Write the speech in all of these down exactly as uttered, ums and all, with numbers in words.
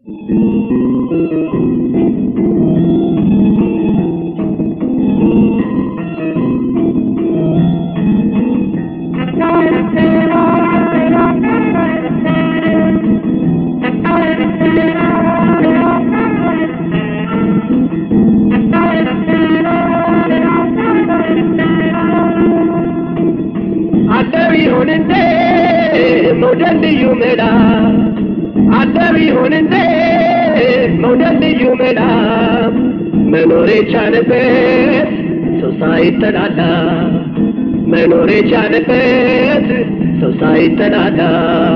عدري هون انت مودل يومنا عدري هون انت مودل يومنا منوري چانبت سوسايتن عدا منوري چانبت سوسايتن عدا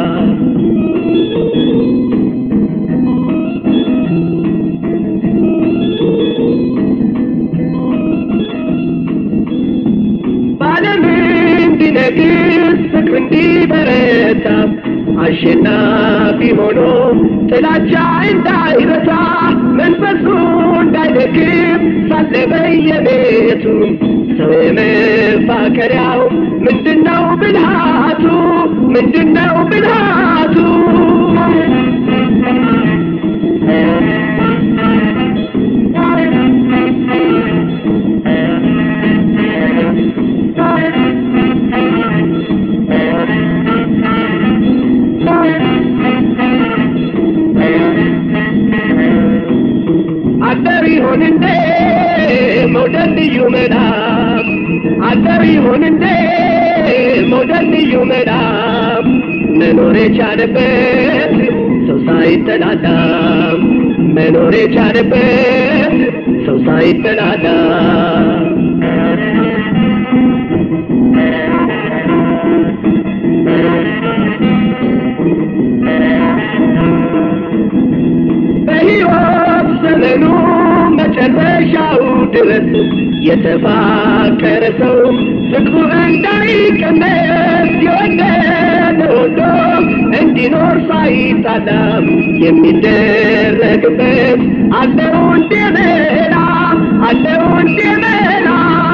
نجس فكرني برتا عشنا في منو تلاجع عند عيرتا من فسون دايلكيب صلي بيبيتو سوي مفاكر ياو من دنا وبالهاتو من دنا وبالهاتو عدري هون انده مودل يومنا عدري هون انده مودل يومنا منوري چانبت سوسايتن عدام منوري چانبت سوسايتن عدام بهيوت زمنو مጨረሻው ድረስ የተፋቀረ ሰው ፍቅሩ እንዳይቀነስ የወደደ ወዶ እንዲኖር ሳይታለም የሚደረግበት አለው እንደ መላ አለው እንደ መላ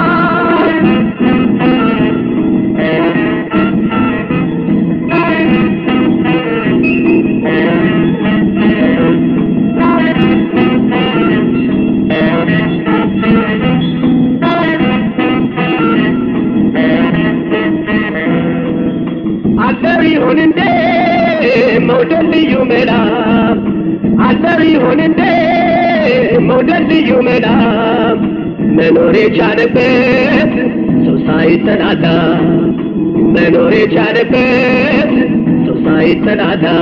عدري هون انده مودل يومنا عدري هون انده مودل يومنا منوري چانبت سوسايتن عدا منوري چانبت سوسايتن عدا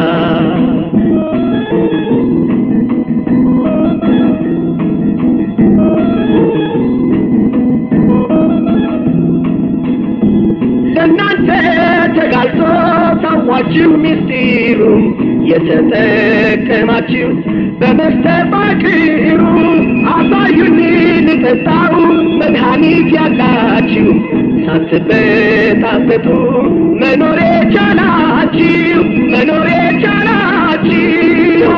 ለናንተ ተጋልጦ ታዋችሁ ሚስጢሩ የተጠቀማችሁ በመስተፋቅሩ አሳዩኝ ልጠጣው መድኃኒት ያላችሁ ሳትበጣበጡ መኖር የቻላችሁ መኖር የቻላችሁ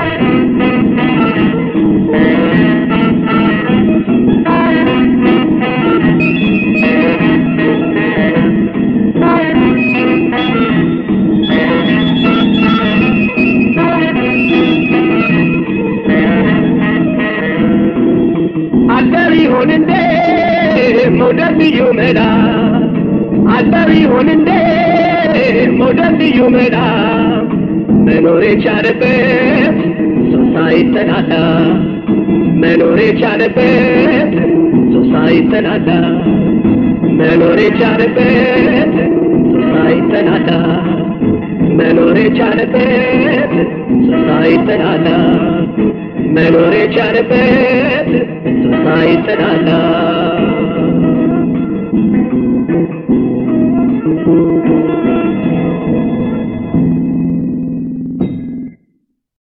عدري هون انده مودل يومنا عدري هون انده مودل يومنا منوري چانبت سوسايتن عدا منوري چانبت سوسايتن عدا منوري چانبت سوسايتن عدا منوري چانبت سوسايتن عدا منوري چانبت سوسايتن عدا